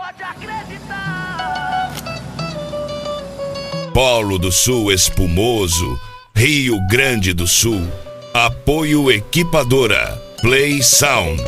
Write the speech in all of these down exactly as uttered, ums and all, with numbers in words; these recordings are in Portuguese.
pode acreditar. Polo do Sul espumoso, Rio Grande do Sul. Apoio Equipadora Play Sound.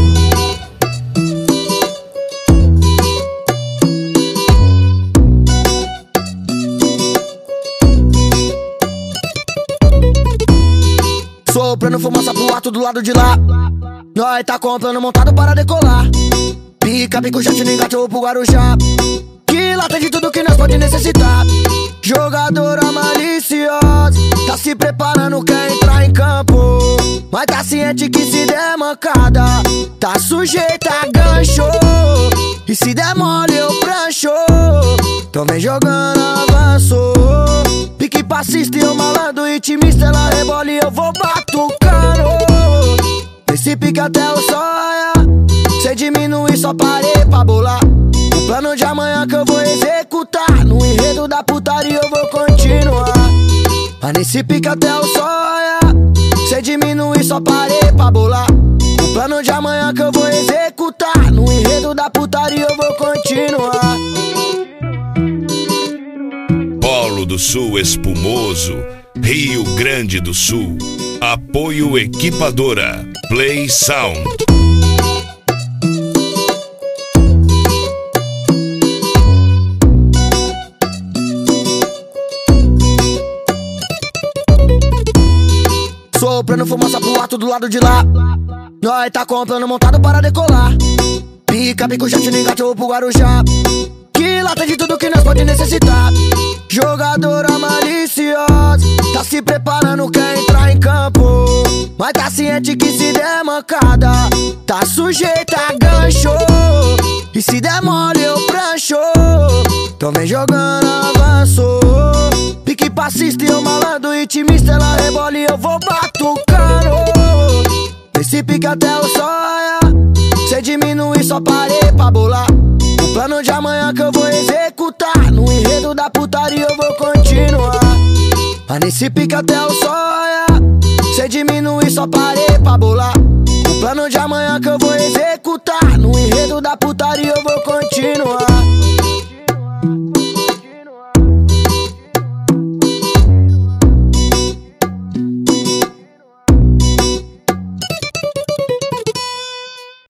Soprando fumaça pro alto do lado de lá. Nós tá comprando montado para decolar. Pica, pico, jet no engate ou pro Guarujá. Que lá tem de tudo que nós pode necessitar. Jogadora maliciosa, tá se preparando, quer entrar em campo. Mas tá ciente que se der mancada, tá sujeita a gancho. E se der mole eu prancho. Então vem jogando avanço. Pique passista e eu malandro intimista, ela rebola e eu vou batucando. Nesse pique até o sonha, cê diminui, só parei pra bolar. O plano de amanhã que eu vou executar, no enredo da putaria eu vou continuar. Mas nesse pique até o sonha, cê diminui, só parei pra bolar. O plano de amanhã que eu vou executar, no enredo da putaria eu vou continuar. Polo do Sul espumoso, Rio Grande do Sul. Apoio Equipadora Play Sound. Soprando fumaça pro alto do lado de lá. Nós tá comprando montado para decolar. Pica, pico, jet no engate ou pro Guarujá. Que lá tem de tudo que nós pode necessitar. Jogadora maliciosa, tá se preparando, quer entrar em campo. Mas tá ciente que se der mancada, tá sujeita a gancho. E se der mole eu prancho. Então vem jogando avanço. Pique passista e eu malandro intimista, ela rebola e eu vou batucando. Nesse pique até o sonha, cê diminui, só parei pra bolar. O plano de amanhã que eu vou executar, no enredo da putaria eu vou continuar. Mas nesse pique até o sonha, cê diminui, só parei pra bolar. O plano de amanhã que eu vou executar, no enredo da putaria eu vou continuar.